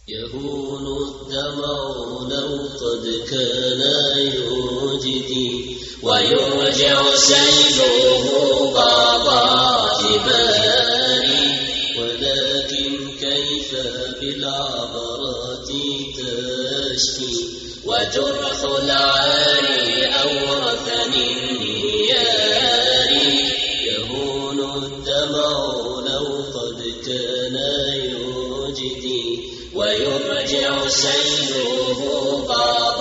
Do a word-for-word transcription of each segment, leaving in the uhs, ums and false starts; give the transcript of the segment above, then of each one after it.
يهون الدمع لو قد كان يوجدي ويرجع سيله بعض اعتباري، ولكن كيف بالعبرات تشفي وجرح العاري أورثني النياري. يهون الدمع لو قد كان يوجدي ويرجع سيله بعض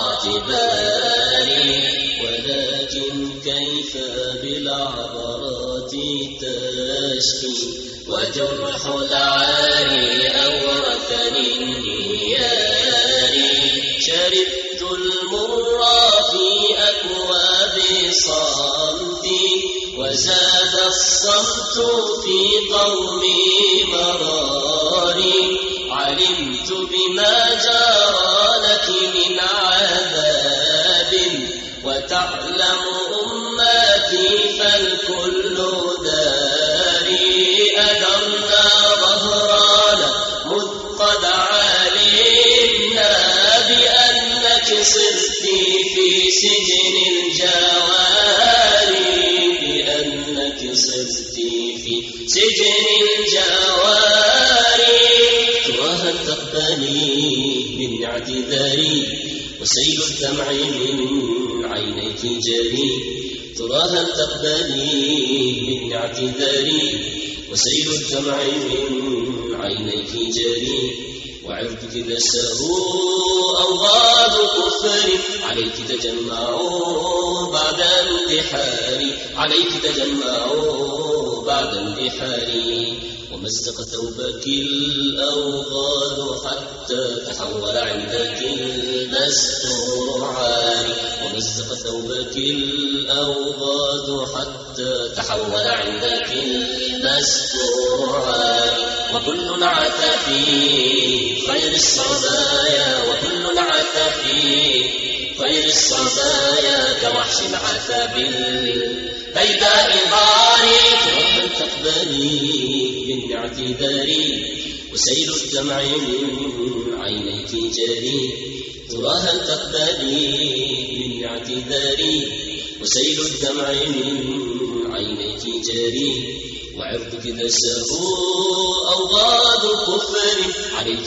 اعتباري، ولكن كيف بالعبرات تشفي وجرح العاري أورثني النياري. شربت المر في أكواب صمتي وزاد الصمت في قومي مراري، علمت بما جرى لك من عذاب وتعلم أمتي فالكل داري. أدرنا ظهرانا مذ قد علمنا بأنك صرت في سجن الجواري، بأنك صرت في سجن الجواري. وهل تقبلي من اعتذاري وسيل الدمع من عينيك جري؟ ترى هل تقبلي من اعتذاري وسيل الدمع من عينيك جري؟ وعرضك دسه أوغاد كفر عليك تجمعوا بعد اندحار، عليك تجمعوا بعد اندحار. ومزق ثوبك الأوغاد حتى تحول عندك الدستور عاري، ومزق ثوبك الأوغاد حتى تحول عندك الدستور عاري. وكل عثى في خير الصبايا، وكل عثى في خير الصبايا كوحش عثى بالبيداء ضاري. وهل تقبلي من اعتذاري وسيل الدمع من عينيك جري؟ ترى هل تقبلي من اعتذاري وسيل الدمع من عينيك جري؟ وعرضك دسه أوغاد كفر عليك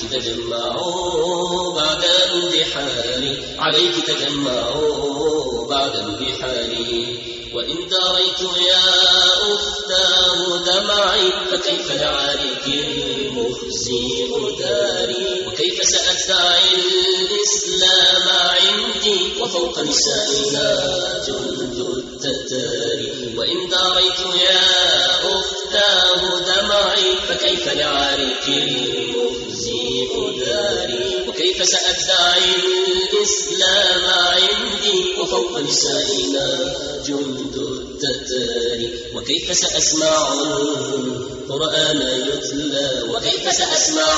تجمعوا بعد اندحار، عليك تجمعوا بعد اندحار. وإن داريت يا أختاه دمعي فكيف لعارك المخزي داري؟ وكيف سأدعي الإسلام عندي وفوق نسائنا جند التتار؟ وإن داريت يا أختاه دمعي فكيف لعارك المخزي داري؟ وكيف سأدعي الإسلام عندي وفوق نسائنا جند التتار؟ وكيف سأسمع القرآن يتلى، وكيف سأسمع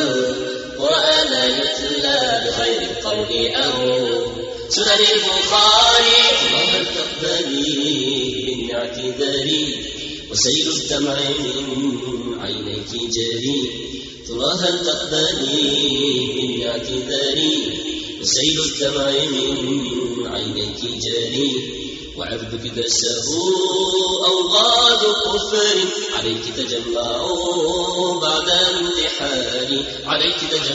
القرآن يتلى بخير القول أو سنن البخاري؟ وهل تقبلي من اعتذاري وسيل الدمع من عينيك جري؟ ترى هل تقبلي من اعتذاري وسيل الدمع من عينيك جري؟ وعرضك دسه أوغاد كفر عليك تجمعوا بعد اندحار، عليك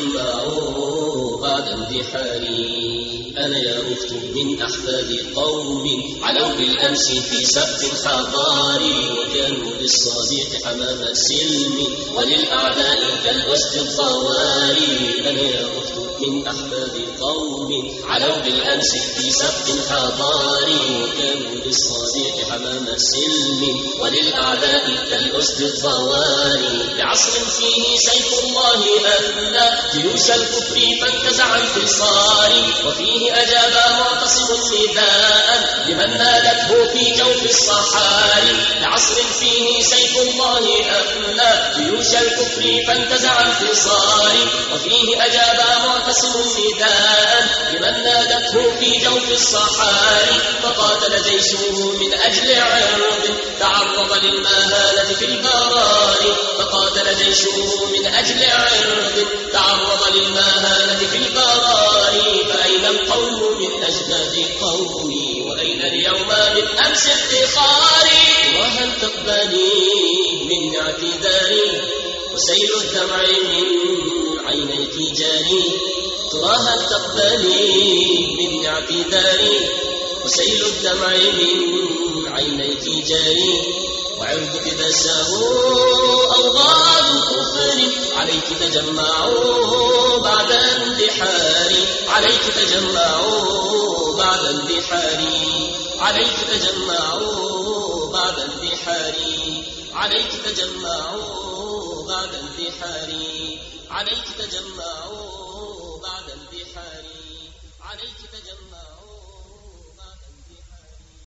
تجمعوا بعد اندحار. أنا يا أخت من أحفاد قوم علوا بالأمس في سبت حضاري، وكانوا للصديق حمام السلم وللأعداء كالأسد الطواري. أنا يا أخت من أحفاد قوم علوا بالأمس في سبت حضاري، وكانوا للصديق حمام السلم وللأعداء كالأسد الطواري. بعصر فيه سيف الله أنى جيوش الكفر فانتزع الفصار، وفيه أجاب معتصم نداء لمن نالته في جوف الصحاري. بعصر فيه سيف الله أنى جيوش الكفر فانتزع الفصار، وفيه أجاب معتصم نداء لمن نادته في جوف الصحاري. فقاتل جيشه من أجل عرض تعرض للمهانة في البراري، فقاتل جيشه من أجل عرض تعرض أمس افتخاري. وهل تقبلي من اعتذاري وسيل الدمع من عينيك جاري. ترى هل تقبلي من اعتذاري وسيل الدمع من عينيك جاري. وعرضك دسه أوغاد كفر عليك تجمعوا بعد اندحار. عليك تجمعوا بعد اندحار. عليك تجمعوا بعد اندحار. عليك تجمعوا بعد اندحار. عليك تجمعوا بعد اندحار. عليك تجمعوا